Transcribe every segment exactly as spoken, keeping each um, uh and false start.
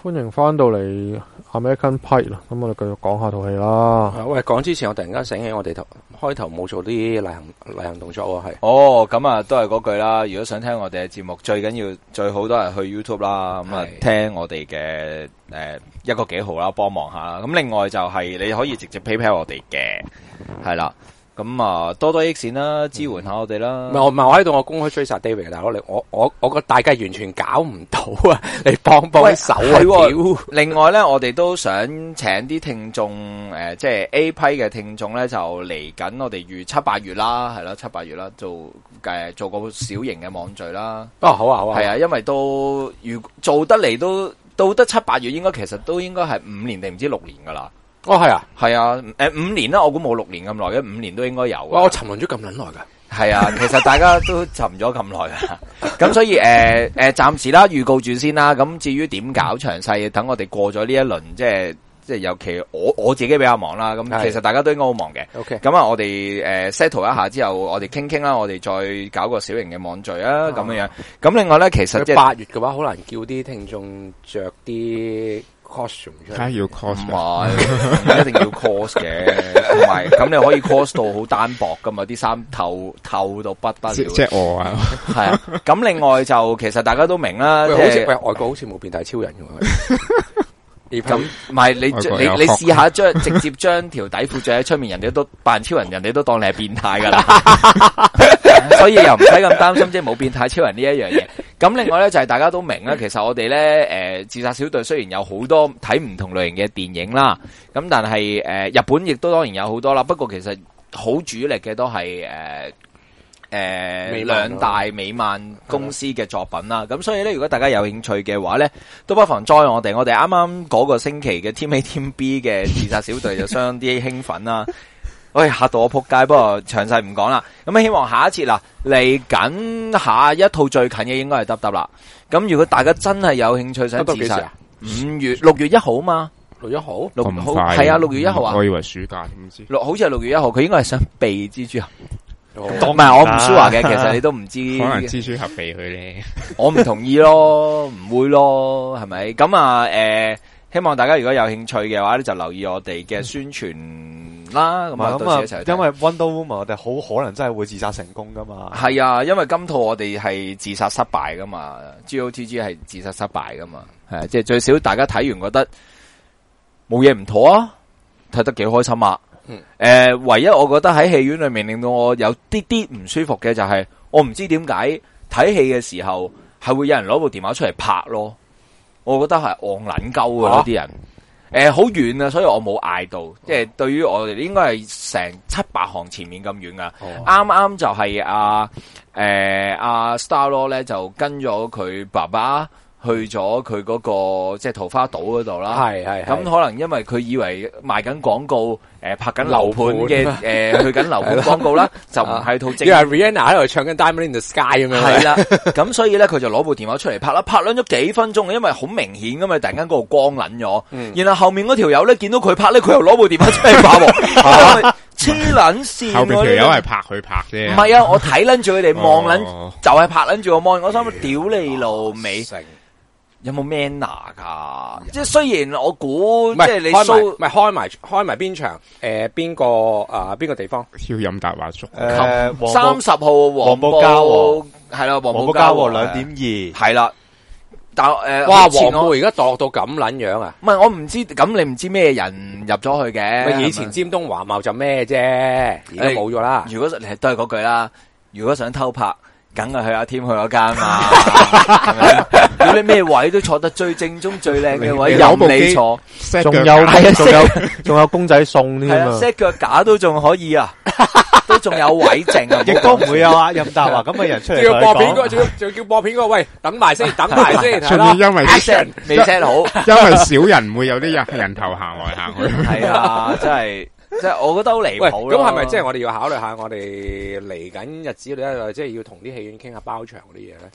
歡迎翻到嚟 American Pie 啦，咁我哋繼續講下套戲啦。 喂，講之前我突然間醒起，我哋頭開頭冇做啲例行例行動作喎，係。 哦，咁啊，都係嗰句啦。如果想聽我哋嘅節目，最緊要最好都係去 YouTube 啦，咁啊聽我哋嘅誒一個幾號啦，幫忙下啦。咁另外就係你可以直接 PayPal 我哋嘅，係啦。咁啊，多多益善啦，支援下我哋啦。 唔係我唔係我喺度，我公開追殺 David 嘅大佬，你我我我個大計完全搞唔到啊！你幫幫手啊！ 另外咧，我哋都想請啲聽眾誒、呃，即係 A 批嘅聽眾咧，就嚟緊我哋預七八月啦，係啦，七八月啦，做誒、呃、做個小型嘅網聚啦。 哦，好啊，好啊， 係啊，因為都如做得嚟都到得七八月，應該其實都應該係五年定唔知六年噶啦。 哦，係啊， 係啊，誒、呃，五年啦，我估冇六年咁耐嘅，五年都應該有。 哇，我沉淪咗咁撚耐噶。 係啊，其實大家都沉咗咁耐啦，咁所以誒誒，暫、呃、時啦，預告住先啦。咁至於點搞詳細，等我哋過咗呢一輪，即係即係尤其我我自己比較忙啦。咁其實大家都應該好忙嘅。 OK， 咁啊，我哋誒 settle 一下之後，我哋傾傾啦，我哋再搞個小型嘅網聚啊，咁樣樣。咁另外咧，其實即係八月嘅話，好難叫啲聽眾着啲 costume 出嚟， 梗係要 cos 唔係，唔一定要 cos 嘅，同埋咁你可以 cos 到好單薄噶嘛，啲衫透透到不得了。 即係我啊， 係啊。咁另外就其實大家都明啦， 好似喂外國好似冇變態超人嘅。 咁唔係你你你試下將直接將條底褲着喺出面，人哋都扮超人，人哋都當你係變態噶啦。所以又唔使咁擔心，即係冇變態超人呢一樣嘢。咁另外咧就係、是、大家都明啦，其實我哋咧誒自殺小隊雖然有好多睇唔同類型嘅電影啦，咁但係誒、呃、日本亦都當然有好多啦。不過其實好主力嘅都係誒誒兩大美漫公司嘅作品啦。咁所以咧，如果大家有興趣嘅話咧，都不妨 join 我哋。我哋啱啱嗰個星期嘅 Team A Team B 嘅自殺小隊就相當啲興奮啦。喂，嚇到我仆街，不過詳細唔講啦。咁希望下一次嗱嚟緊下一套最近嘅應該係得得啦。咁如果大家真係有興趣想自殺，五月六月一號嘛， 六月一號， 六號係啊，六月一號啊。 我以為暑假點知？ 六好似係六月一號，佢應該係想避蜘蛛俠。唔係我唔 sure 嘅，其實你都唔知。 可能蜘蛛俠避佢咧。 我唔同意咯，唔會咯，係咪？咁啊，誒、呃，希望大家如果有興趣嘅話咧，就留意我哋嘅宣傳啦。咁啊，到時一齊。 因為 Wonder Woman 我哋好可能真係會自殺成功噶嘛。 係啊，因為今套我哋係自殺失敗噶嘛 ，G O T G 係自殺失敗噶嘛，係啊，即係最少大家睇完覺得冇嘢唔妥啊，睇得幾開心啊。嗯，誒、呃，唯一我覺得喺戲院裏面令到我有啲啲唔舒服嘅就係、是，我唔知點解睇戲嘅時候係會有人攞部電話出嚟拍咯，我覺得係戇撚鳩嘅咯啲人，誒、呃，好遠啊，所以我冇嗌到，即係對於我哋應該係成七八行前面咁遠噶，啱啱、哦、就係阿誒阿 Star-Lord 咧就跟咗佢爸爸。去咗佢嗰個即係桃花島嗰度啦， 係係咁可能因為佢以為賣緊廣告，誒、呃、拍緊樓盤嘅誒去緊樓盤廣告啦，就唔係套正。 因為 Rihanna 喺度唱緊 Diamond in the Sky 咁樣。係啦， 咁所以咧佢就攞部電話出嚟拍啦，拍撚咗幾分鐘，因為好明顯噶嘛，突然間嗰個光撚咗，嗯、然後後面嗰條友咧見到佢拍咧，佢又攞部電話出嚟拍喎，黐撚線。 後面條友係拍佢拍啫。 唔係啊，我睇撚住佢哋望撚，就係拍撚住個 mon，我心諗屌你老味。有冇 manner 噶？即係雖然我估，即係你 show 唔係開埋開埋邊場？誒，邊個啊？邊個地方？ 要飲大話粥。 誒， 三十號黃埔交和係啦，黃埔交和兩點二係啦。但誒， 哇！黃埔而家墮到咁撚樣啊？ 唔係我唔知，咁你唔知咩人入咗去嘅？ 咪以前尖東華茂就咩啫？而家冇咗啦。 如果都係嗰句啦，如果想偷拍。梗係去阿添去嗰間嘛，係咪？如果你咩位都坐得最正宗、最靚嘅位，有你坐， 仲有係啊，仲有仲有公仔送添啊 ，set 腳架都仲可以啊，都仲有位剩啊， 亦都唔會有啊任達華咁嘅人出嚟。 叫播片個，仲要仲叫播片個，喂，等埋先，等埋先，係咯。 因為 set 未 set 好， 因為少人會有啲人人頭行來行去。 係啊，真係。即係我覺得好離譜咯。 咁係咪即係我哋要考慮下我哋嚟緊日子咧，即係要同啲戲院傾下包場嗰啲嘢咧？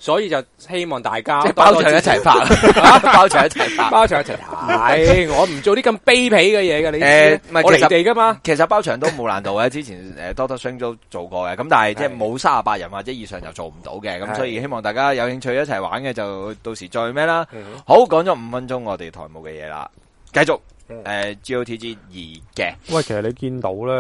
所以就希望大家即係包場一齊拍，包場一齊拍， 包場一齊睇。我唔做啲咁卑鄙嘅嘢嘅，你誒唔係我離地噶嘛。 其實包場都冇難度嘅，之前誒 Doctor Strange 都做過嘅，咁但係即係冇三十八人或者以上就做唔到嘅，咁所以希望大家有興趣一齊玩嘅就到時再咩啦。好，講咗五分鐘我哋台務嘅嘢啦，繼續誒 G O T G 二嘅。 喂，其實你見到咧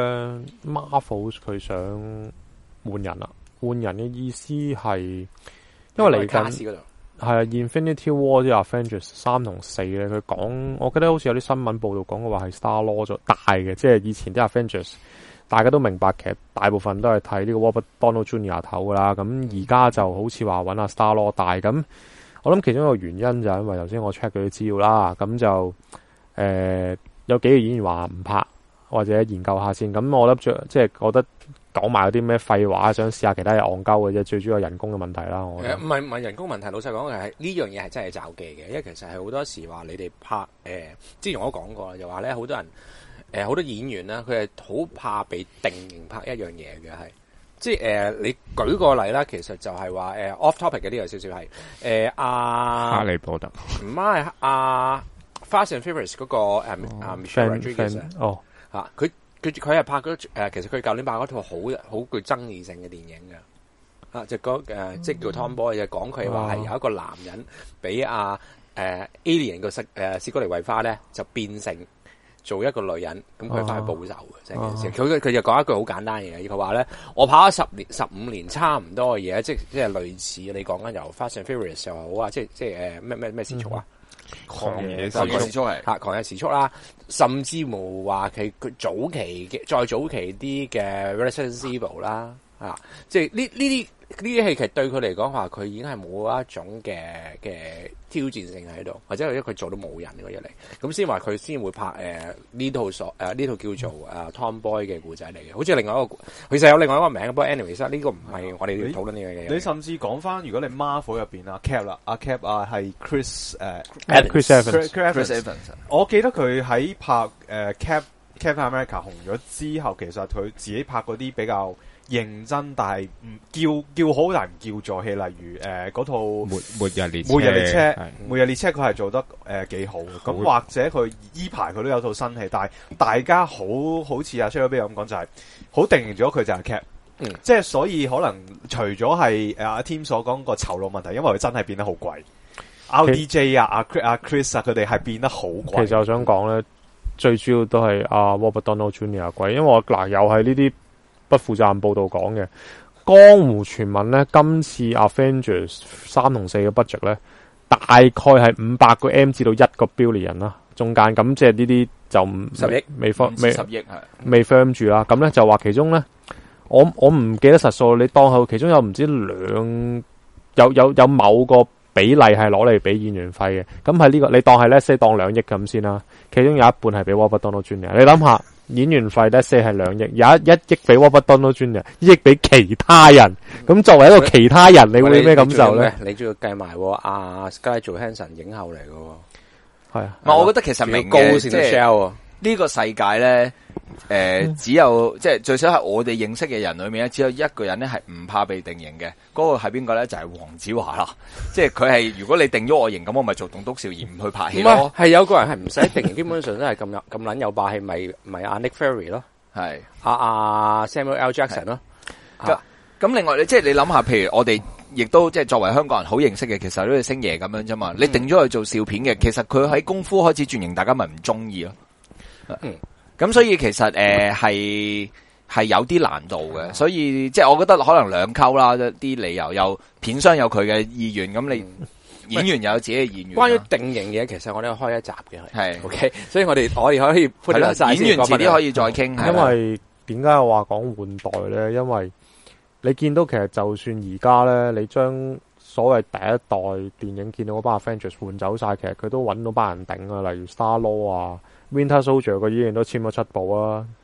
Marvel 佢想換人啦，換人嘅意思係。因為嚟緊係啊 Infinity War 啲 Avengers 三同四咧，佢講，我記得好似有啲新聞報道講嘅話係 Star Lord 咗大嘅，即係以前啲 Avengers 大家都明白，其實大部分都係睇呢個 Robert Downey Junior 頭噶啦，咁而家就好似話揾阿 Star Lord 大，咁我諗其中一個原因就係因為頭先我 check 佢啲資料啦，咁就誒、呃、有幾個演員話唔拍或者研究下先，咁我諗即係覺得。講埋嗰啲咩廢話，想試下其他嘢戇鳩嘅啫，最主要係人工嘅問題啦。我誒唔係唔係人工問題，老實講係呢樣嘢係真係找忌嘅，因為其實係好多時話你哋拍誒、呃，之前我都講過啦，就話咧好多人誒好、呃、多演員啦，佢係好怕被定型拍一樣嘢嘅，係即係誒、呃、你舉個例啦，其實就係話誒 off topic 嘅呢個少少係誒阿哈利波特唔係阿 Fast and Furious 嗰、那個誒阿 Michelle Rodriguez 哦嚇佢。佢佢係拍嗰誒，其實佢舊年拍嗰套好好具爭議性嘅電影嘅，啊，就嗰誒即係叫 Tomboy，就講佢話係有一個男人俾阿誒 Alien 個色誒史古力維花咧，就變成做一個女人，咁佢翻去報仇嘅成件事。佢佢就講一句好簡單嘅嘢，佢話咧，我跑咗十年十五年差唔多嘅嘢，即係即係類似你講緊由 Fast and Furious 又好啊，即係即係誒咩咩咩時速啊。 狂野時速係吓，狂野時速啦，甚至乎話佢佢早期嘅再早期啲嘅 Resident Evil 啦，啊，即係呢呢啲呢啲戲其實對佢嚟講話，佢已經係冇一種嘅嘅挑戰性喺度，或者係因為佢做到冇人嗰一嚟，咁先話佢先會拍誒呢、呃、套所誒呢套叫做誒、呃、Tomboy 嘅故仔嚟嘅，好似另外一個，其實有另外一個名，不過 anyways 呢個唔係我哋要討論呢樣嘢。 你甚至講翻，如果你 Marvel 入邊啊 Cap 啦，阿 Cap 啊係 Chris 誒、uh, Chris Evans， Chris Evans，我記得佢喺拍誒、uh, Cap Captain America 紅咗之後，其實佢自己拍嗰啲比較認真，但係唔叫叫好但唔叫座戲，例如誒嗰、呃、套末末日列車， 末日列車，末日列車佢係做得誒幾、呃、好嘅。咁或者佢依排佢都有套新戲，但係大家好好似阿 Shelby 咁講，就係好定咗佢就係 Cap。嗯，即係所以可能除咗係誒阿 Tim 所講個酬勞問題，因為佢真係變得好貴。R D J 啊，阿阿 Chris 啊，佢哋係變得好貴。 其實我想講咧，最主要都係阿 Robert Downey Junior 貴，因為我嗱又係呢啲不負責任報道講嘅江湖傳聞咧，今次 Avengers 三同四嘅 budget 咧，大概係五百個 M 至到一個 billion 啦，中間咁即係呢啲就唔十億未 firm 未十億係未 firm 住啦。咁咧就話其中咧，我我唔記得實數，你當後其中有唔知兩有有有某個比例係攞嚟俾演員費嘅，咁係呢個你當係 let's say 當兩億咁先啦，其中有一半係俾 Robert Downey Junior 你諗下。演員費 let's say 係兩億，有一一億俾 Robert Downey Junior 一億俾其他人。咁作為一個其他人，你會咩感受咧？ 你仲要計埋阿 Scarlett Johansson 影后嚟嘅，係啊。 唔係，我覺得其實明高嘅， 即係呢個世界咧，誒、呃， 嗯、 只有即係最少係我哋認識嘅人裏面咧，只有一個人咧係唔怕被定型嘅。嗰、那個係邊個咧？就係、是、黃子華啦。即係佢係如果你定咗我型，咁我咪做棟篤笑而唔去拍戲咯。 係有個人係唔使定型，基本上都係咁有咁撚有霸氣，咪咪阿 Nick Fury 咯，係阿阿 Samuel L. Jackson 咯。 咁咁另外你即係你諗下，譬如我哋亦都即係作為香港人好認識嘅，其實都係星爺咁樣啫嘛。你定咗佢做笑片嘅，其實佢喺功夫開始轉型，大家咪唔中意咯。嗯，咁所以其實誒係係有啲難度嘅，所以即係我覺得可能兩溝啦，啲理由又片商有佢嘅意願，咁你演員又有自己嘅意願。關於定型嘢，其實我哋開一集嘅係 ，OK，所以我哋我哋可以鋪得晒演員遲啲可以再傾。 因為點解我話講換代咧？因為你見到其實就算而家咧，你將所謂第一代電影見到嗰班 Avengers 換走晒，其實佢都揾到班人頂啊，例如 Star Lord 啊。Winter Soldier 個演員都簽咗七部啊，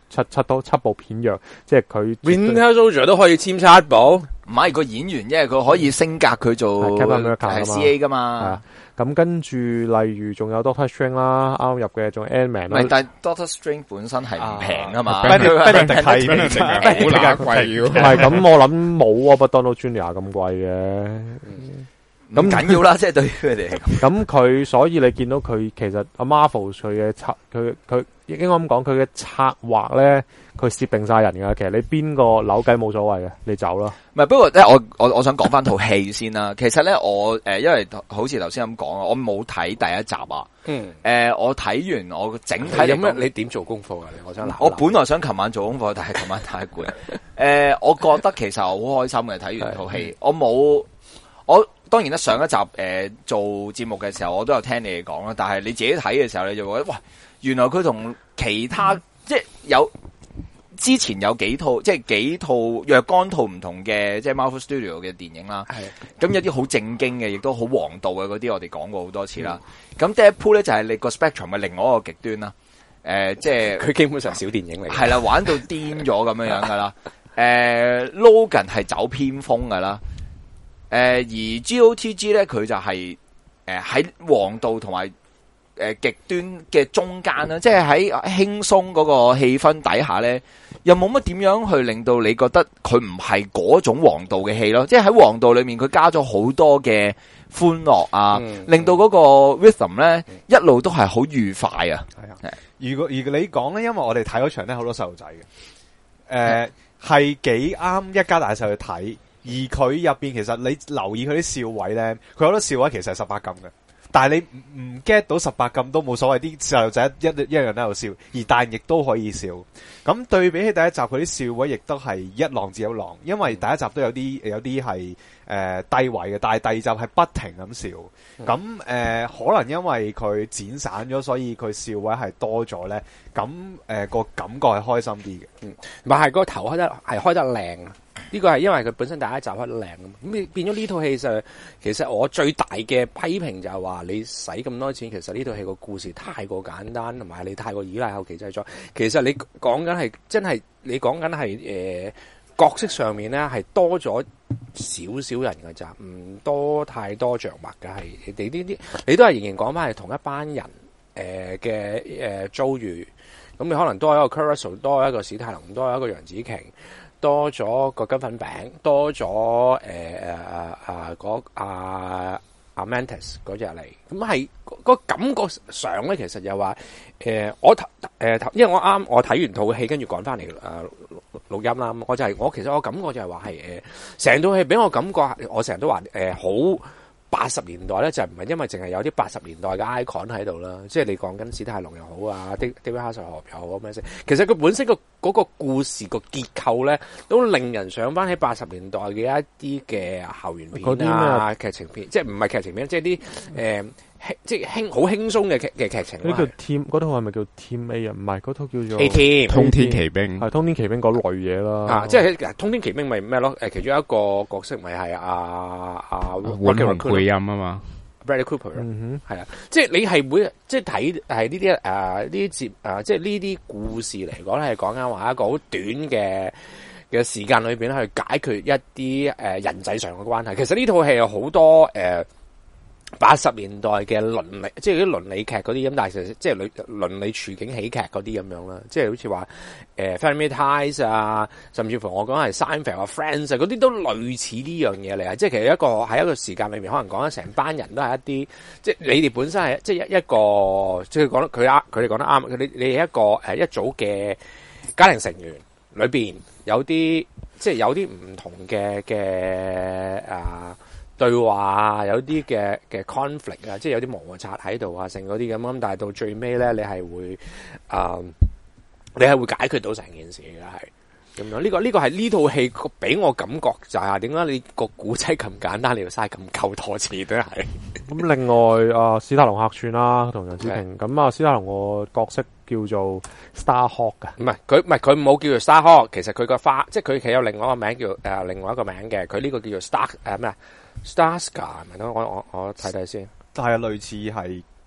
七七多七部片約，即係佢 Winter Soldier 都可以簽七部， 唔係個演員，因為佢可以升格佢做 Captain America C A 噶嘛。 咁跟住，例如仲有 Doctor Strange 啦，啱入嘅，仲有 Ant-Man 啦。 但係 Doctor Strange 本身係唔平噶嘛， Ben Benedict 係好難貴唔係咁，我諗冇啊 Donald Junior 咁貴嘅。 咁緊要啦，即係對於佢哋嚟講。 咁佢所以你見到佢其實阿 Marvel 佢嘅策，佢佢應該咁講，佢嘅策劃咧，佢攝定晒人噶。其實你邊個扭計冇所謂嘅，你走啦。 唔係，不過咧，我我我想講翻套戲先啦。其實咧，我誒、呃，因為好似頭先咁講啊，我冇睇第一集啊。嗯。誒、呃，我睇完我整體有咩？你點做功課啊？我想我本來想琴晚做功課，但係琴晚太攰。誒、呃，我覺得其實好開心嘅，睇完套戲。我冇我。當然啦，上一集誒、呃、做節目嘅時候，我都有聽你哋講啦。但係你自己睇嘅時候，你就覺得哇，原來佢同其他、嗯、即係有之前有幾套即係幾套若干套唔同嘅即係 Marvel Studio 嘅電影啦。係咁有啲好正經嘅，亦都好王道嘅嗰啲，我哋講過好多次啦。咁、嗯、Deadpool 咧就係、是、你個 spectrum 嘅另外一個極端啦。誒、呃，即係佢基本上小電影嚟， 係啦，玩到癲咗咁樣樣噶啦。誒、呃、，Logan 係走偏鋒噶啦。誒、呃，而 G O T G 咧，佢就係誒喺王道同埋誒極端嘅中間啦，即係喺輕鬆嗰個氣氛底下咧，又冇乜點樣去令到你覺得佢唔係嗰種王道嘅戲咯。即係喺王道裏面，佢加咗好多嘅歡樂啊，嗯、令到嗰個 rhythm 咧、嗯、一路都係好愉快啊。係啊， 如果如果你講咧，因為我哋睇嗰場咧好多細路仔嘅，誒係幾啱一家大細去睇。而佢入邊其實你留意佢啲笑位咧，佢好多笑位其實係十八禁嘅，但係你唔 get 到十八禁都冇所謂，啲細路仔一一樣喺度笑，而但亦都可以笑。咁對比起第一集佢啲笑位，亦都係一浪接一浪，因為第一集都有啲有啲係誒低位嘅，但係第二集係不停咁笑。咁誒、呃、可能因為佢剪散咗，所以佢笑位係多咗咧。咁誒個感覺係開心啲嘅。 嗯，唔係個頭開得係開得靚啊！呢個係因為佢本身第一集開得靚啊嘛，咁變咗呢套戲就其實我最大嘅批評就係話你使咁多錢，其實呢套戲個故事太過簡單，同埋你太過依賴後期製作。其實你講緊係真係你講緊係誒角色上面咧係多咗少少人㗎咋，唔多太多着墨嘅係你呢啲，你都係仍然講翻係同一班人誒嘅誒遭遇。咁你可能多一個 Kurt Russell， 多一個史泰龍，多一個楊紫瓊。多咗個金粉餅，多咗誒誒誒誒嗰阿阿 Mantis 嗰隻嚟，咁係個感覺上咧，其實又話誒我頭誒頭，因為我啱我睇完套戲，跟住趕翻嚟誒錄音啦，我就係、是、我其實我感覺就係話係誒成套戲俾我感覺，我成日都話誒好。八十年代咧就唔係因為淨係有啲八十年代嘅 icon 喺度啦，即係你講緊史泰龍又好啊，David Hasselhoff 又好咁樣先。其實佢本身個嗰個故事個結構咧，都令人想翻起八十年代嘅一啲嘅校園片啊、劇情片，即係唔係劇情片，即係啲誒即係輕好輕鬆嘅劇嘅劇情。 呢叫 Team 嗰套係咪叫 Team A 啊？唔係嗰套叫做 A Team 通天奇兵， 係通天奇兵嗰類嘢啦。 啊，即係通天奇兵咪咩咯？誒，其中一個角色咪係阿阿揾紅配音啊嘛。 Bradley Cooper 嗯哼，係啊，即係你係會即係睇係呢啲誒呢啲節誒，即係呢啲故事嚟講咧，係講緊話一個好短嘅嘅時間裏邊咧，去解決一啲誒、呃、人際上嘅關係。其實呢套戲有好多誒八十年代嘅倫理，即係啲倫理劇嗰啲咁，但係其實即係倫倫理處境喜劇嗰啲咁樣啦，即係好似話誒 Family Ties 啊，甚至乎我講係 Seinfeld 啊 Friends 啊，嗰啲都類似呢樣嘢嚟啊！即係其實一個喺一個時間裏面，可能講緊成班人都係一啲，即係你哋本身係即係一一個，即係講得佢啱，佢哋講得啱，你你係一個誒一組嘅家庭成員裏邊有啲，即係有啲唔同嘅嘅啊。對話啊，有啲嘅嘅 conflict 啊，即係有啲摩擦喺度啊，剩嗰啲咁咁，但係到最尾咧，你係會啊、呃，你係會解決到成件事嘅係咁樣。呢、這個呢、這個係呢套戲俾我感覺就係點解你個古仔咁簡單，你要嘥咁夠多次都係。 咁另外啊，史泰龍客串啦，同楊紫瓊。咁啊，史泰龍個角色叫做 Starhawk 噶， 唔係佢唔係佢冇叫做 Starhawk，其實佢個花即係佢其實有另外一個名叫誒、呃、另外一個名嘅，佢呢個叫做 Star 誒咩啊？Starscar 係咪咯？我我我睇睇先， 但係類似係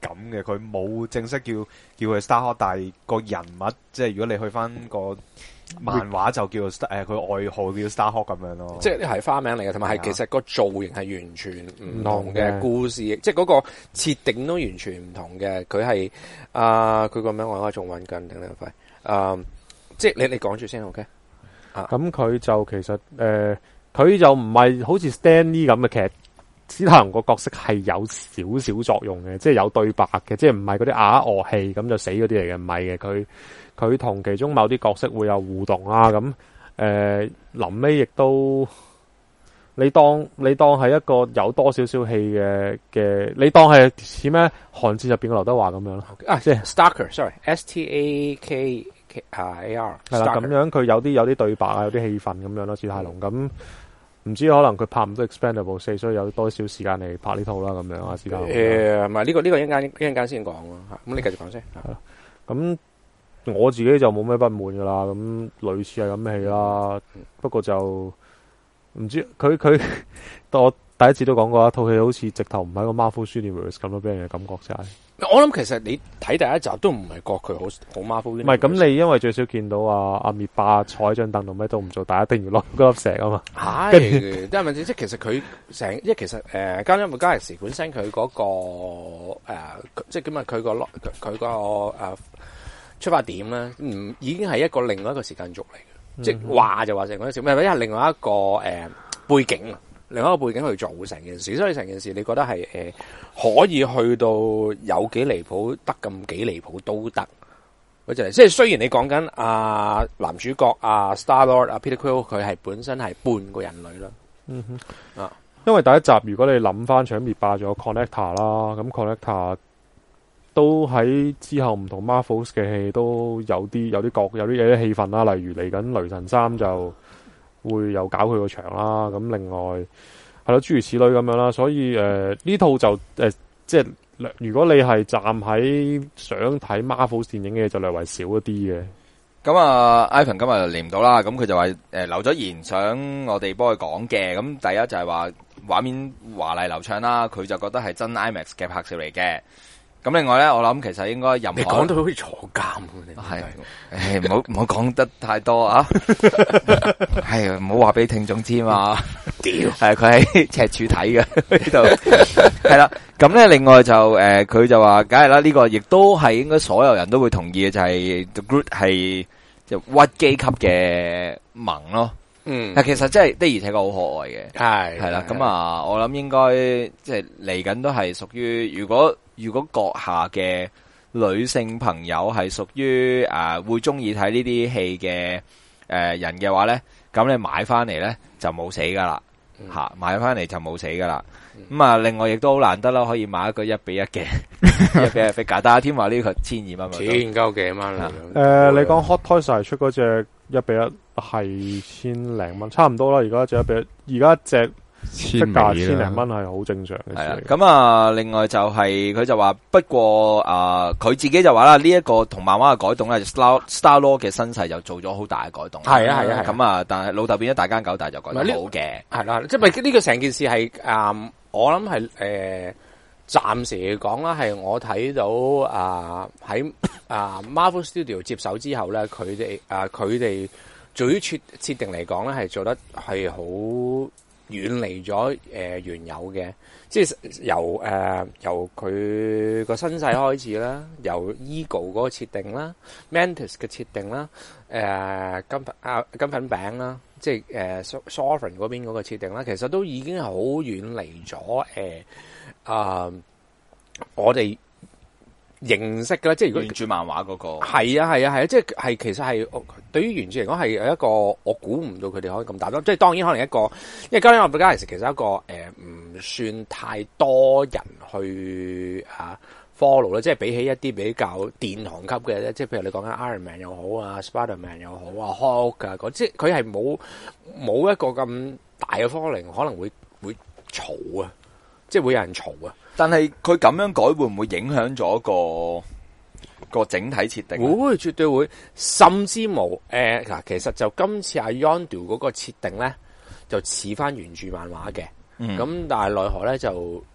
咁嘅，佢冇正式叫叫佢 Starhawk，但係個人物即係如果你去翻個漫畫就叫誒佢外號叫 Starhawk 咁樣咯。 即係係花名嚟嘅，同埋係其實個造型係完全唔同嘅故事，即係嗰個設定都完全唔同嘅。佢係啊，佢、呃、個名我而家仲揾緊，等等快啊！即係你你講住先 ，OK？啊， 咁佢就其實誒，佢、呃、就唔係好似 Stan Lee 咁嘅，其實史泰龍個角色係有少少作用嘅，即係有對白嘅，即係唔係嗰啲啞樂戲咁就死嗰啲嚟嘅，唔係嘅。佢佢同其中某啲角色會有互動啦，咁誒臨尾亦都你當你當係一個有多少少戲嘅嘅，你當係似咩寒戰入邊嘅劉德華咁樣咯。 啊，即係 Stalker，sorry，S T A K K A R 係啦，咁樣佢有啲有啲對白啊，有啲氣氛咁樣咯。史泰龍咁唔知可能佢拍唔到 Expendable 四，所以有多少時間嚟拍呢套啦咁樣啊。史泰龍誒，唔係呢個呢個一陣間一陣間先講咯。咁你繼續講先。 係啦，咁我自己就冇咩不滿噶啦。咁類似係咁嘅戲啦，不過就唔知佢佢我第一次都講過一套戲好似直頭唔係個 Marvel Universe 咁咯，俾人嘅感覺就係。 我諗其實你睇第一集都唔係覺佢好好 Marvel。唔係咁，你因為最少見到啊阿滅霸坐喺張凳度咩都唔做，但係一定要攞嗰粒石啊嘛。 係，即係咪即係其實佢成，即係其實誒，加因為加力士本身佢嗰個誒，即係咁啊，佢個佢個誒出發點咧，唔已經係一個另外一個時間軸嚟嘅，即係話就話成嗰陣時，咩？因為另外一個誒背景啊。另一個背景去做成件事，所以成件事你覺得係誒、呃、可以去到有幾離譜，得咁幾離譜都得。嗰隻即係雖然你講緊啊男主角啊 Star Lord 啊 Peter Quill 佢係本身係半個人類啦。 嗯哼啊， 因為第一集如果你諗翻除咗滅霸仲有 Connector 啦，咁 Connector 都喺之後唔同 Marvels 嘅戲都有啲有啲角有啲有啲氣氛啦，例如嚟緊雷神三就會有搞佢個場啦，咁另外係咯諸如此類咁樣啦，所以誒呢、呃、套就誒、呃、即係如果你係站喺想睇 Marvel 電影嘅就略為少一啲嘅。 咁啊 ，Ivan 今日嚟唔到啦，咁佢就話誒、呃、留咗言想我哋幫佢講嘅，咁第一就係話畫面華麗流暢啦，佢就覺得係真 IMAX 嘅拍攝嚟嘅。咁另外咧，我諗其實應該任何你講到好似坐監咁， 係誒，唔好唔好講得太多啊！係唔好話俾聽眾知嘛。屌，係佢喺赤柱睇嘅呢度，係啦。咁咧，另外就誒，佢、呃、就話，梗係啦，呢、這個亦都係應該所有人都會同意嘅，就係、是、The Groot 係就屈機級嘅萌咯。嗯，但其實真係的而且確好可愛嘅，係係啦。咁啊，我諗應該即係嚟緊都係屬於如果。如果閣下嘅女性朋友係屬於誒會中意睇呢啲戲嘅誒人嘅話咧，咁你買翻嚟咧就冇死噶啦吓，買翻嚟就冇死噶啦。咁啊，另外亦都好難得啦，可以買一個一比一嘅一比一 figure，但係添話呢個千二蚊， 千鳩幾蚊啦。 誒，你講 Hot Toys 出嗰隻一比一係千零蚊，差唔多啦。而家隻一比一，而家隻。千千零蚊係好正常嘅事。 咁啊，另外就係、是、佢就話，不過啊，佢、呃、自己就話啦，呢、這、一個同漫畫嘅改動咧 ，Star Star Lord 嘅身世就做咗好大嘅改動。 係啊係啊係。咁啊， 但係老豆變咗大奸狗大就改得好嘅。 係啦，即係咪呢個成件事係啊、呃？我諗係誒，暫、呃、時嚟講啦，係我睇到啊喺啊 Marvel Studio 接手之後咧，佢哋啊佢哋對於設設定嚟講咧，係做得係好。遠離咗誒原有嘅，即係由誒、呃、由佢個身世開始啦，由 Ego 嗰個設定啦 Mantis 嘅設定啦，誒、呃、金粉啊金粉餅啦，即係誒 Sovereign 嗰邊嗰個設定啦，其實都已經係好遠離咗誒啊我哋認識嘅啦，即係如果原著漫畫嗰個係啊係啊係啊，即係係其實係對於原著嚟講係有一個我估唔到佢哋可以咁大咯，即係當然可能一個，因為《加里奧比加》其實係一個誒唔算太多人去啊 follow 啦，即係比起一啲比較殿堂級嘅咧，即係譬如你講緊 Iron Man 又好啊 Spider Man 又好啊 Hulk 啊，即係佢係冇冇一個咁大嘅 following，可能會會嘈啊，即係會有人嘈啊。 但係佢咁樣改會唔會影響咗個個整體設定？ 會，絕對會，甚至無誒嗱、呃，其實就今次阿 Yondu 嗰個設定咧，就似翻原著漫畫嘅，咁、嗯、但係奈何咧就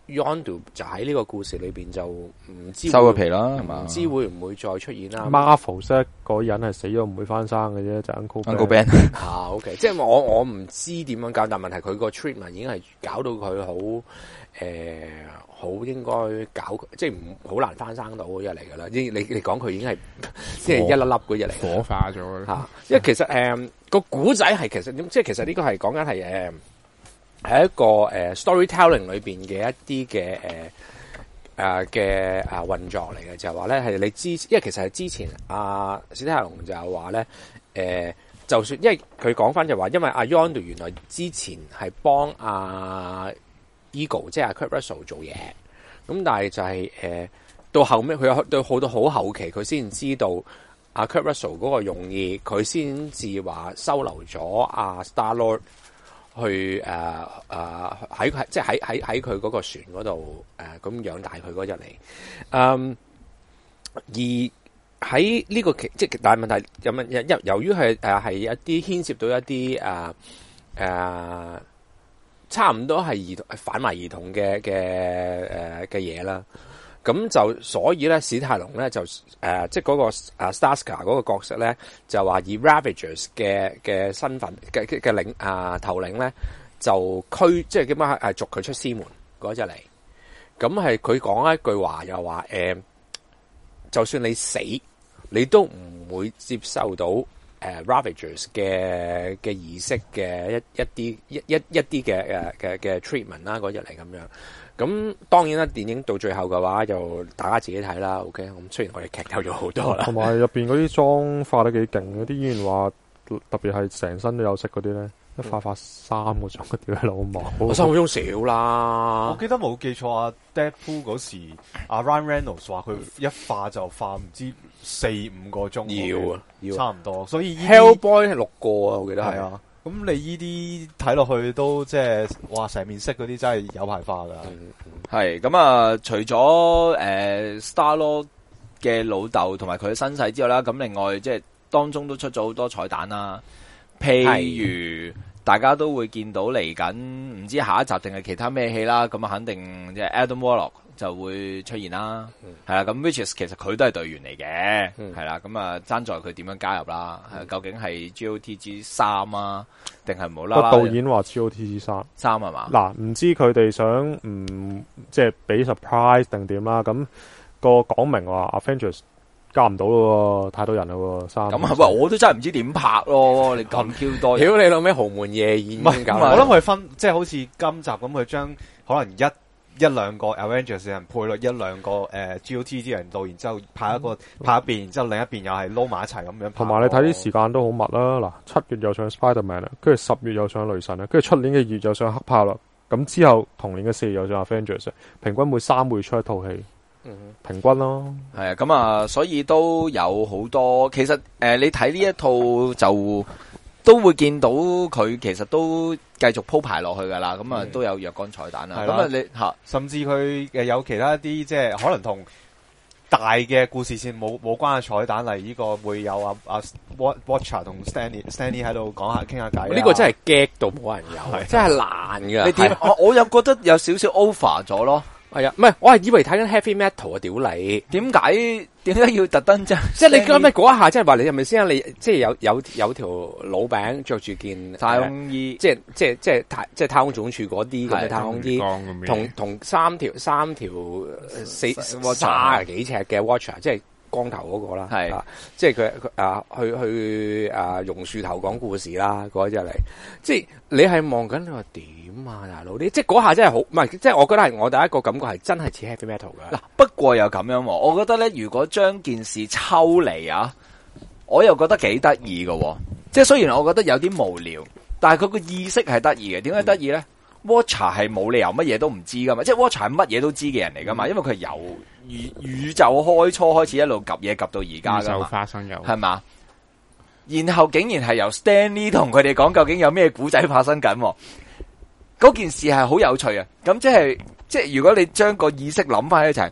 Yondu 就喺呢個故事裏邊就唔知收咗皮啦，係嘛？ 唔知會唔會再出現啦 ？Marvel 即係個人係死咗唔會翻生嘅啫，就 Uncle Uncle Ben 啊 ，OK， 即係我我唔知點樣搞，但問題佢個 treatment 已經係搞到佢好誒好應該搞，即係唔好難翻生到嗰日嚟㗎啦。你你你講佢已經係即係一粒粒嗰日嚟， 火化咗嚇。因為其實誒個古仔係其實點，即係其實呢個係講緊係誒。係一個誒、呃、storytelling 裏邊嘅一啲嘅誒誒嘅啊運作嚟嘅，就係話咧係你之，因為其實係之前阿、啊、史泰龍就係話咧誒，就算因為佢講翻就話，因為阿 Yondu 原來之前係幫阿 Ego 即係阿 Kurt Russell 做嘢，咁但係就係、是、誒、呃、到後尾佢有到好到好後期，佢先知道阿、啊、Kurt Russell 嗰個用意，佢先至話收留咗阿 Star Lord。去誒誒喺佢即係喺喺喺佢嗰個船嗰度誒咁養大佢嗰日嚟，嗯而喺呢、這個期即係但係問題有問由由於係誒係一啲牽涉到一啲誒誒差唔多係兒童販賣兒童嘅嘅誒嘅嘢啦。咁就所以咧，史泰龍咧就誒、呃，即係嗰、那個啊 Starscar 嗰個角色咧，就話以 Ravagers 嘅嘅身份嘅嘅嘅領啊頭領咧，就驅即係點樣係逐佢出師門嗰隻嚟。咁係佢講一句話又話誒、呃，就算你死，你都唔會接受到誒、呃、Ravagers 嘅嘅儀式嘅一一啲一一一啲嘅誒嘅嘅 treatment 啦嗰隻嚟咁樣。咁當然啦，電影到最後嘅話就大家自己睇啦。OK，咁雖然我哋劇透咗好多啦， 同埋入邊嗰啲妝化得幾勁，嗰啲演員話特別係成身都有色嗰啲咧，一化化三個鐘嗰啲老母， 三個鐘少啦。 我記得冇記錯啊 Deadpool 嗰時，阿 Ryan Reynolds 話佢一化就化唔知四五個鐘， 要啊，要差唔多。所以 Hellboy 係六個啊，我記得係啊。 咁你依啲睇落去都即係哇成面色嗰啲真係有排化噶。 係咁啊，除咗誒、呃、Star-Lord 嘅老豆同埋佢嘅身世之外啦，咁另外即係當中都出咗好多彩蛋啦。譬如大家都會見到嚟緊，唔知下一集定係其他咩戲啦。咁啊，肯定即係 Adam Warlock 就會出現啦。係啦，咁 which is 其實佢都係隊員嚟嘅，係啦。咁啊，爭在佢點樣加入啦？究竟係 G O T G 三啊，定係冇啦？ 個導演話 G O T G 三三係嘛？ 嗱，唔知佢哋想唔即係俾 surprise 定點啦？咁個講明話 Avengers 加唔到咯，太多人咯，三咁啊！喂，我都真係唔知點拍咯，你咁 Q 多， 屌你老咩豪門夜宴咁搞？ 我諗佢分即係好似今集咁，佢將可能一一兩個 Avengers 嘅人配落一兩個誒、呃、G O T G 人度，然之後拍一個、嗯、拍一邊，然之後另一邊又係撈埋一齊咁樣。 同埋你睇啲時間都好密啦，嗱，七月又上 Spider-Man 啦，跟住十月又上雷神啦，跟住出年嘅二月又上黑豹啦，咁之後同年嘅四月又上 Avengers， 平均每三個月出一套戲。平均咯， 係啊，咁啊，所以都有好多。其實誒、呃，你睇呢一套就都會見到佢其實都繼續鋪排落去噶啦。咁、嗯、啊，都有若干彩蛋啦。咁啊，你吓，甚至佢誒有其他一啲即係可能同大嘅故事線冇冇關嘅彩蛋，例如呢個會有啊啊 Watcher 同 Stanley Stanley 喺度講下傾下偈。呢個真係 get 到冇人有，真係難噶。你點？我我又覺得有少少 over 咗咯。係啊，唔係，我係以為睇緊 heavy metal 啊，屌你！點解點解要特登啫？即係你咁咩嗰一下，即係話你係咪先？你即係有有有條老餅着住件太空衣，即係即係即係太即係太空總署嗰啲咁嘅太空衣，同同三條三條四卅幾尺嘅 Watcher， 即係光頭嗰個啦，係啊，即係佢佢啊去去啊榕樹頭講故事啦，嗰隻嚟，即係你係望緊你話點？啊，大佬，你即係嗰下真係好，唔係，即係我覺得係我第一個感覺係真係似 heavy metal 嘅。嗱，不過又咁樣，我覺得咧，如果將件事抽離啊，我又覺得幾得意嘅。即係雖然我覺得有啲無聊，但係佢個意識係得意嘅。點解得意咧、嗯、？Watcher 係冇理由乜嘢都唔知噶嘛，即係 Watcher 係乜嘢都知嘅人嚟噶嘛，因為佢由宇宇宙開初開始一路及嘢及到而家噶嘛，花生油係嘛？然後竟然係由 Stanley 同佢哋講究竟有咩古仔發生緊。嗰件事係好有趣啊！咁即係即係，如果你將個意識諗翻一齊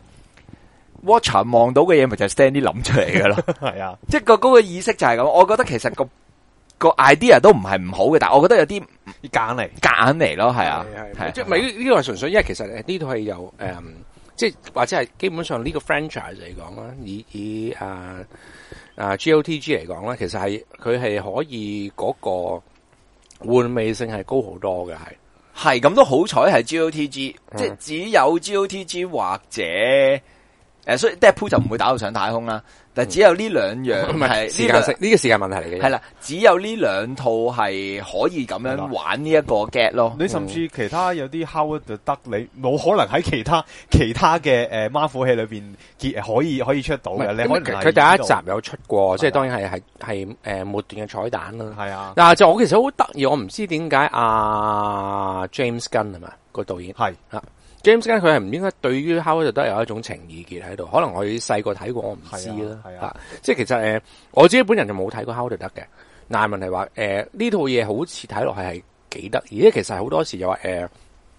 ，Watcher 望到嘅嘢咪就係 Stanley 諗出嚟嘅咯。係啊，即係個嗰個意識就係咁。我覺得其實個個 idea 都唔係唔好嘅，但係我覺得有啲夾硬嚟， 夾硬嚟咯，係啊， 係即係咪呢個係純粹，因為其實呢套係由誒，即係或者係基本上呢個 franchise 嚟講啦，以以誒誒 G O T G 嚟講咧，其實係佢係可以嗰個玩味性係高好多嘅，係係咁都好彩係 G O T G， 嗯、 即係只有 G O T G 或者誒、呃，所以 Deadpool 就唔會打到上太空啦。但係只有呢兩樣唔係時間呢、這個時間問題嚟嘅。 係啦，只有呢兩套係可以咁樣玩呢一個 get 咯。 你甚至其他有啲 Howard 就得，你冇可能喺其他其他嘅誒 Marvel 戲裏邊結可以可以出到嘅。你可能佢第一集有出過，即係當然係係係誒末段嘅彩蛋啦。 係啊， 但係就我其實好得意，我唔知點解阿 James Gunn 係嘛個導演係啊。James Gunn 佢係唔應該對於 Howard 都有一種情意結喺度，可能我細個睇過，我唔知啦。 係啊， 即係其實誒，我自己本人就冇睇過 Howard 得嘅。但係問題話誒呢套嘢好似睇落係係幾得意，因為其實好多時又話誒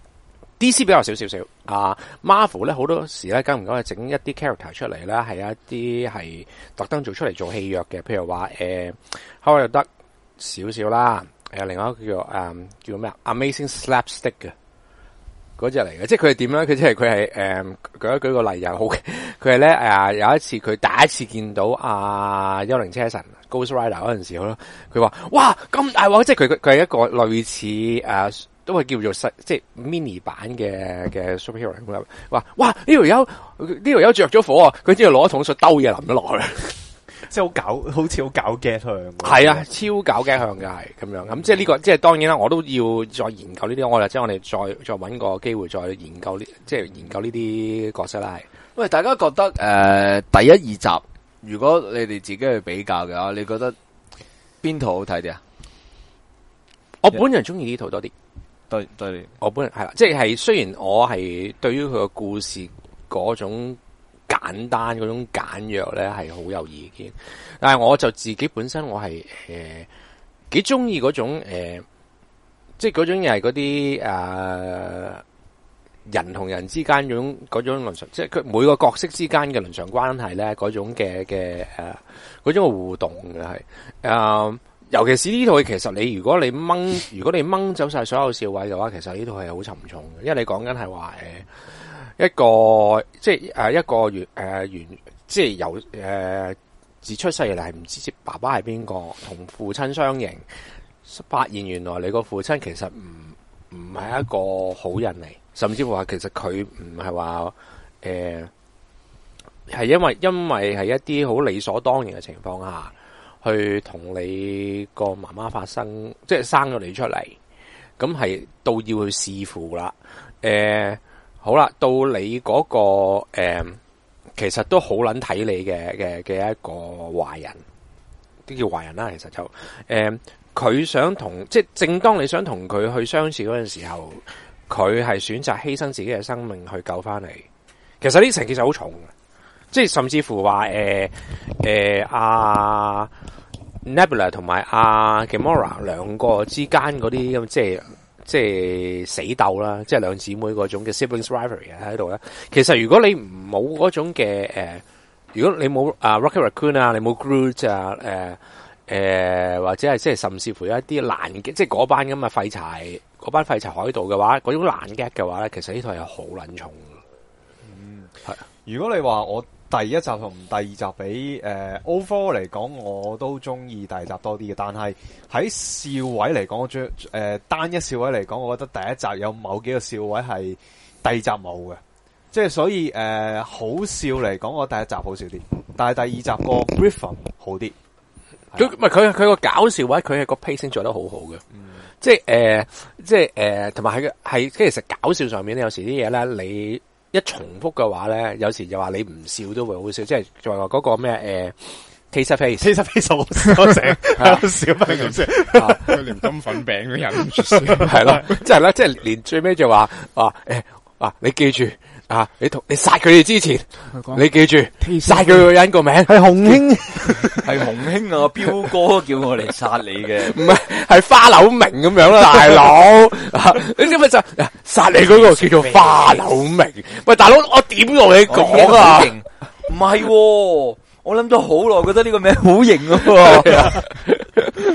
D C 比較少少少啊 Marvel 咧好多時咧，久唔久係整一啲 character 出嚟咧，係一啲係特登做出嚟做戲約嘅，譬如話誒 Howard 得少少啦，誒另外一個叫做誒叫咩啊 Amazing Slapstick 嘅。嗰隻嚟嘅，即係佢係點樣？佢即係佢係誒，舉一舉個例又好，佢係咧誒，有一次佢第一次見到阿幽靈車神 Ghost Rider 嗰陣時候咯，佢話：哇咁大鑊！即係佢佢係一個類似誒、呃，都係叫做細即係 mini 版嘅嘅 superhero 咁樣。話哇呢條友呢條友着咗火啊！佢之後攞一桶水兜嘢淋咗落去。 即係好搞，好似好搞 get 向。 係啊，超搞 get 向嘅係咁樣。咁即係呢個，即係當然啦，我都要再研究呢啲。我哋即係我哋再再搵個機會再研究呢，即係研究呢啲角色啦。係。 喂，大家覺得誒、呃、第一二集，如果你哋自己去比較嘅話，你覺得邊套好睇啲啊？ 我本人中意呢套多啲。 對對， 我本人係啦，即係雖然我係對於佢個故事嗰種。簡單嗰種簡約咧係好有意見，但係我就自己本身我係誒幾中意嗰種誒、呃，即係嗰種又係嗰啲誒人同人之間嗰種嗰種倫常，即係佢每個角色之間嘅倫常關係咧嗰種嘅嘅誒嗰種嘅互動嘅係誒，尤其是呢套其實你如果你掹如果你掹走晒所有笑位嘅話，其實呢套係好沉重嘅，因為你講緊係話誒。一個即係誒一個原誒原即係由誒自出世以嚟係唔知爸爸係邊個，同父親相認，發現原來你個父親其實唔唔係一個好人嚟，甚至乎話其實佢唔係話誒係因為因為係一啲好理所當然嘅情況下去同你個媽媽發生，即係生咗你出嚟，咁係到要去弒父啦，誒、呃。好啦，到你嗰、那個誒、呃，其實都好撚睇你嘅嘅嘅一個壞人，都叫壞人啦。其實就誒，佢、呃、想同即係正當你想同佢去相處嗰陣時候，佢係選擇犧牲自己嘅生命去救翻你。其實呢層其實好重嘅，即係甚至乎話誒誒阿 Nebula 同埋阿 Gamora 兩個之間嗰啲咁即係。即係死鬥啦，即係兩姊妹嗰種嘅 siblings rivalry 喺度咧。其實如果你冇嗰種嘅誒、呃，如果你冇啊 Rocket Raccoon 啊，你冇 Groot 啊，誒、呃、誒、呃、或者係即係甚至乎有一啲爛嘅，即係嗰班咁嘅廢柴，嗰班廢柴海盜嘅話，嗰種爛 gag 嘅話咧，其實呢套係好撚重嘅。 嗯， 係。 如果你話我第一集同第二集比，誒、呃、overall 嚟講，我都中意第二集多啲嘅。但係喺笑位嚟講，我將誒單一笑位嚟講，我覺得第一集有某幾個笑位係第二集冇嘅。即係所以誒、呃、好笑嚟講，我第一集好笑啲，但係第二集個 rhythm 好啲。 佢唔係佢佢個搞笑位，佢係個 pacing 做得好好嘅。嗯，即係誒、呃，即係誒，同埋係係其實搞笑上面咧，有時啲嘢咧你。一重複嘅話咧，有時就話你唔笑都會好笑，即係再話嗰個咩誒 Taser Face，Taser Face 我我成日笑不咁笑， 佢連金粉餅都忍唔住笑， 係咯，即係咧，即係連最尾就話啊誒啊，你記住啊，你同你殺佢哋之前，你記住殺佢個人個名係洪興， 係洪興啊，彪哥叫我嚟殺你嘅， 唔係係花柳明咁樣啦，大佬，你知唔知就殺你嗰個叫做花柳明？喂，大佬，我點同你講啊？ 唔係，我諗咗好耐，覺得呢個名好型啊！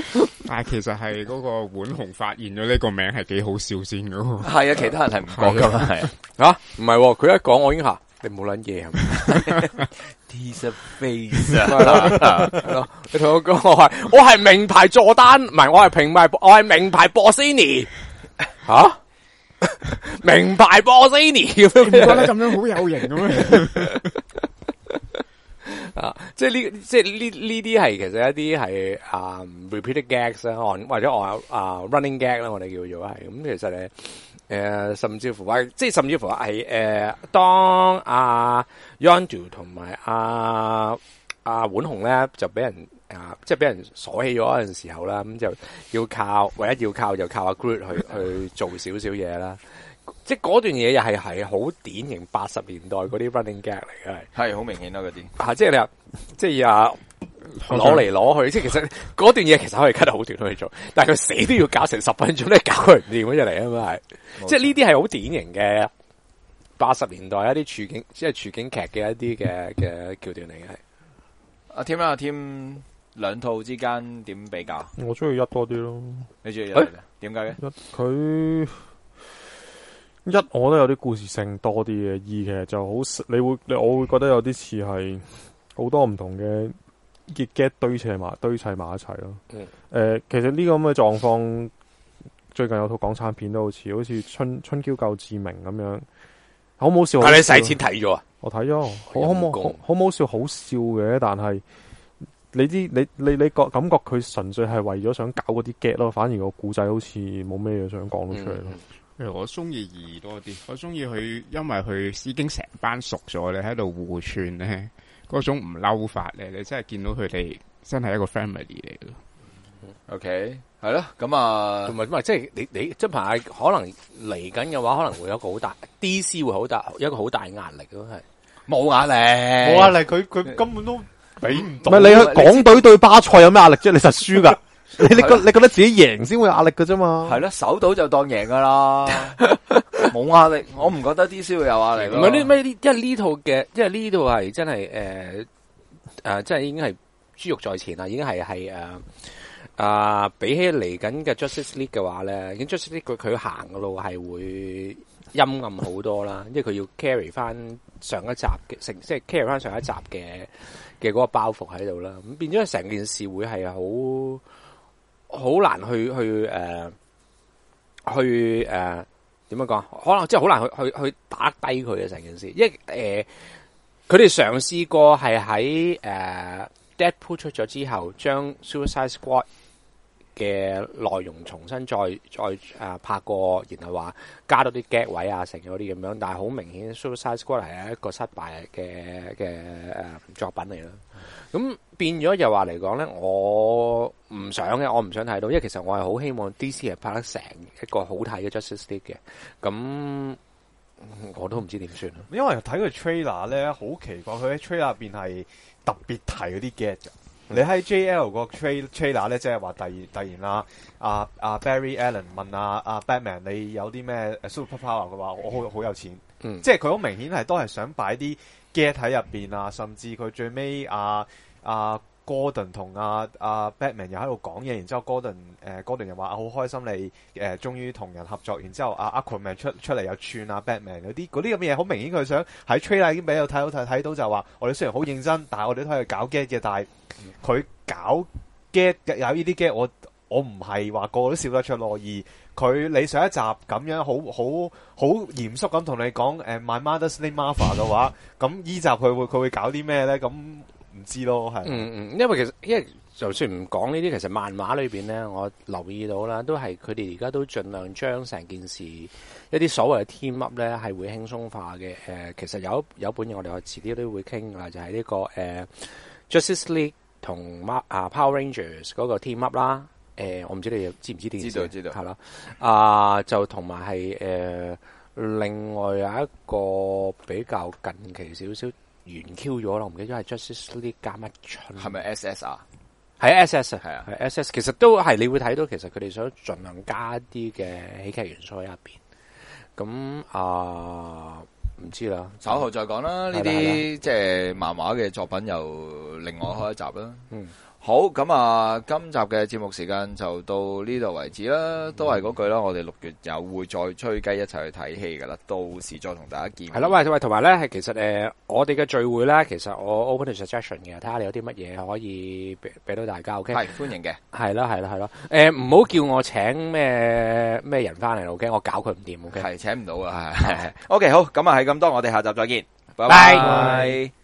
但係其實係嗰個碗紅發現咗呢個名係幾好笑先噶。 係啊，其他人係唔覺噶嘛，係啊，唔係，佢一講我已經吓，你冇撚嘢係咪 ？Teaser face 啊，你同我講我係我係名牌佐丹，唔係我係平牌，我係名牌波斯尼，吓？名牌波斯尼咁樣， 唔覺得咁樣好有型嘅咩？ 啊，即係呢，即係呢呢啲係其實一啲係啊 repeated gags 啦，或者我啊 running gag 啦，我哋叫做係咁。其實咧，誒、呃，甚至乎話，即係甚至乎係誒、呃，當阿 Yondu 同埋阿阿碗紅咧，就俾人啊，即係俾人鎖起咗嗰陣時候啦，咁就要靠，唯一要靠就靠阿 Groot 去去做少少嘢啦。即係嗰段嘢又係係好典型八十年代嗰啲 running gag 嚟嘅，係係好明顯啦嗰啲。 啊，即係你話，即係啊攞嚟攞去，即係其實嗰段嘢其實可以 cut 得好短去做，但係佢死都要搞成十分鐘咧，搞佢唔掂嗰隻嚟啊嘛係。即係呢啲係好典型嘅八十年代一啲處境，即係處境劇嘅一啲嘅嘅橋段嚟嘅係。 阿 Tim 啊，阿 Tim 兩套之間點比較？ 我中意一多啲咯。 你中意一？點解嘅？ 一佢。一我都有啲故事性多啲嘅，二其實就好，你會你我會覺得有啲似係好多唔同嘅 get 堆砌埋堆砌埋一齊咯。誒、嗯呃，其實呢個咁嘅狀況，最近有套港產片都好似，好似春春嬌救志明咁樣，好冇笑。 但你使錢睇咗啊？ 我睇咗，好好冇好好冇笑，好笑嘅，但係你啲你你你覺感覺佢純粹係為咗想搞嗰啲 get 咯，反而個故仔好似冇咩嘢想講到出嚟咯。嗯誒，我中意二多啲，我中意佢，因為佢已經成班熟咗，你喺度互串咧，嗰種唔嬲法咧，你真係見到佢哋真係一個 family 嚟嘅。 OK，係咯，咁啊， 同埋即係你你即係排可能嚟緊嘅話，可能會有一個好大 D C 會好大一個好大壓力咯，係冇壓力， 冇壓力，佢佢根本都俾唔到。 唔係你去港隊對巴塞有咩壓力啫？你實輸噶。你你覺你覺得自己贏先會有壓力㗎啫嘛？ 係咯，守到就當贏噶啦，冇壓力。我唔覺得 D C 會有壓力。 唔係呢咩？因為呢套嘅，因為呢套係真係誒誒，即係已經係豬肉在前啦，已經係係誒啊，比起嚟緊嘅 Justice League 嘅話咧，已經 Justice League 佢佢行嘅路係會陰暗好多啦，因為佢要 carry 翻上一集嘅成，即係 carry 翻上一集嘅嘅嗰個包袱喺度啦。咁變咗成件事會係好。好難去去誒、呃、去誒點樣講？可能即係好難去去去打低佢嘅成件事，因為誒佢哋嘗試過係喺誒 Deadpool 出咗之後，將 Suicide Squad 嘅內容重新再再誒、呃、拍過，然後話加多啲 gag 位啊，成嗰啲咁樣，但係好明顯 Suicide Squad 係一個失敗嘅嘅誒作品嚟啦。咁變咗又話嚟講咧，我唔想嘅，我唔想睇到，因為其實我係好希望 D C 係拍得成一個好睇嘅 Justice League 嘅，咁我都唔知點算。 因為睇佢 trailer 咧，好奇怪，佢喺 trailer 入邊係特別提嗰啲 get 嘅。你喺 J L 個 trailer 咧，即係話突然突然啦，阿阿 Barry Allen 問阿阿 Batman 你有啲咩 super power 嘅話，我好好有錢，嗯、即係佢好明顯係都係想擺啲 get 喺入邊啊，甚至佢最尾阿阿 Gordon 同阿阿 Batman 又喺度講嘢，然之後 Gordon 誒 Gordon 又話啊好開心你誒終於同人合作，然之後阿 Aquaman 出出嚟又串阿 Batman 嗰啲嗰啲咁嘅嘢，好明顯佢想喺 trailer 已經俾我睇到睇睇到就話我哋雖然好認真，但係我哋都係搞 get 嘅，但係佢搞 get 有呢啲 get 我我唔係話個個都笑得出咯，而佢你上一集咁樣好好好嚴肅咁同你講誒、uh, My Mother's Name Martha 嘅話，咁依集佢會佢會搞啲咩咧？咁唔知咯，係嗯嗯，因為其實因為就算唔講呢啲，其實漫畫裏邊咧，我留意到啦，都係佢哋而家都盡量將成件事一啲所謂嘅 team up 咧係會輕鬆化嘅。誒、呃，其實有有本嘢我哋我遲啲都會傾噶，就係、是、呢、這個誒、呃、Justice League 同啊 Power Rangers 嗰個 team up 啦。誒、呃，我唔知你知唔知呢件事？知道知道，係啦。啊，就同埋係誒，另外有一個比較近期少少。完 Q 咗啦，我唔記得咗係 Justice League 加乜春，係咪 S S 啊？ 係 S S 係啊， 係 S S。其實都係你會睇到，其實佢哋想盡量加啲嘅喜劇元素喺入邊。咁啊，唔知啦， 稍後再講啦。呢啲即係漫畫嘅作品，又另外開一集啦。嗯， 好，咁啊，今集嘅節目時間就到呢度為止啦，都係嗰句啦，我哋六月又會再吹雞一齊去睇戲噶啦，到時再同大家見面。 係啦，喂喂，同埋咧，係其實誒、呃，我哋嘅聚會咧，其實我 open to suggestion 嘅，睇下你有啲乜嘢可以俾俾到大家。OK， 係歡迎嘅。係啦，係啦，係啦。誒、呃，唔好叫我請咩咩人翻嚟 ，OK，我搞佢唔掂，OK， 係請唔到啊，係。OK，好，咁啊係咁多，我哋下集再見，拜拜。 拜。